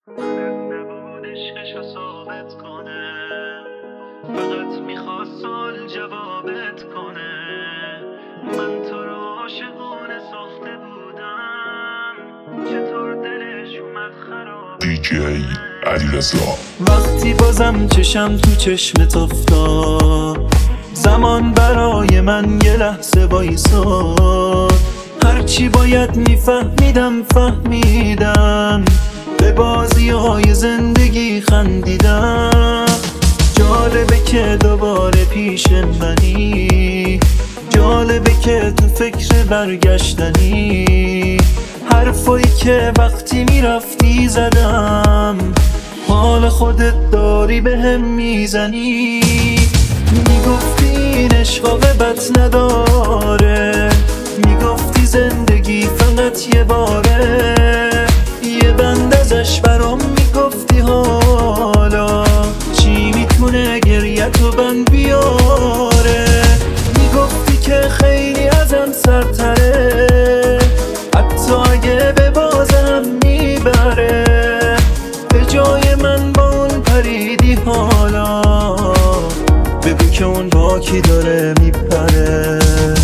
نبود عشقشو ثابت کنه، فقط میخواست سال جوابت کنه. من تو رو عاشقونه ساخته بودم، چطور دلش اومد خراب. دیجی علیرضا. وقتی بازم چشم تو چشمت افتاد، زمان برای من یه لحظه وایساد. هرچی باید میفهمیدم فهمیدم، به بازی‌های زندگی خندیدم. جالبه که دوباره پیش منی، جالبه که تو فکر برگشتنی. حرفایی که وقتی میرفتی زدم، حال خودت داری بهم میزنی. میگفتی این عشق عاقبت نداره، میگفتی زندگی فقط یه باره. یه بند ازش برام میگفتی حالا چی میتونه گریه‌تو بند بیاره. میگفتی که خیلی ازم سرتره، حتی اگه به بازم میبره. به جای من با اون پریدی حالا، بگو که اون با کی داره میپره.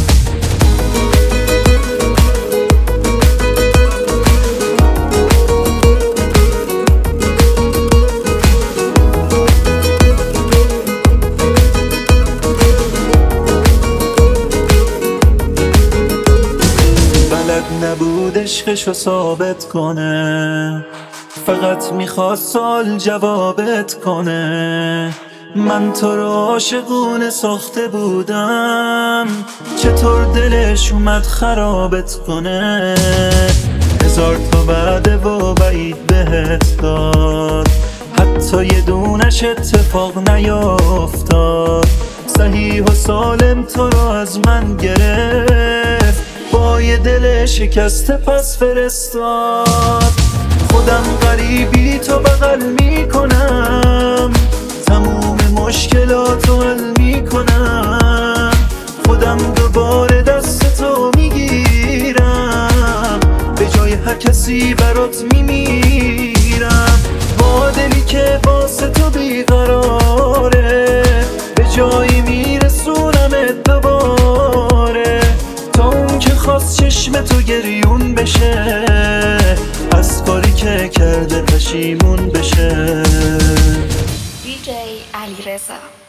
نبود عشقشو ثابت کنه، فقط میخواست سال جوابت کنه. من تو رو عاشقونه ساخته بودم، چطور دلش اومد خرابت کنه. هزار تا وعده و بعید بهت داد، حتی یه دونش اتفاق نیافتاد. صحیح و سالم تو رو از من گرفت، با یه دل شکسته پس فرستاد. خودم غریبی تو بغل میکنم، تموم مشکلاتو حل میکنم. خودم دوباره دست تو میگیرم، به جای هر کسی برات میمیرم. با دلی که واسه تو بیقراره، به جایی میرسونمت دوباره. تا اون که خواست چشم تو گریون بشه، از کاری که کرده پشیمون بشه. دیجی علیرضا.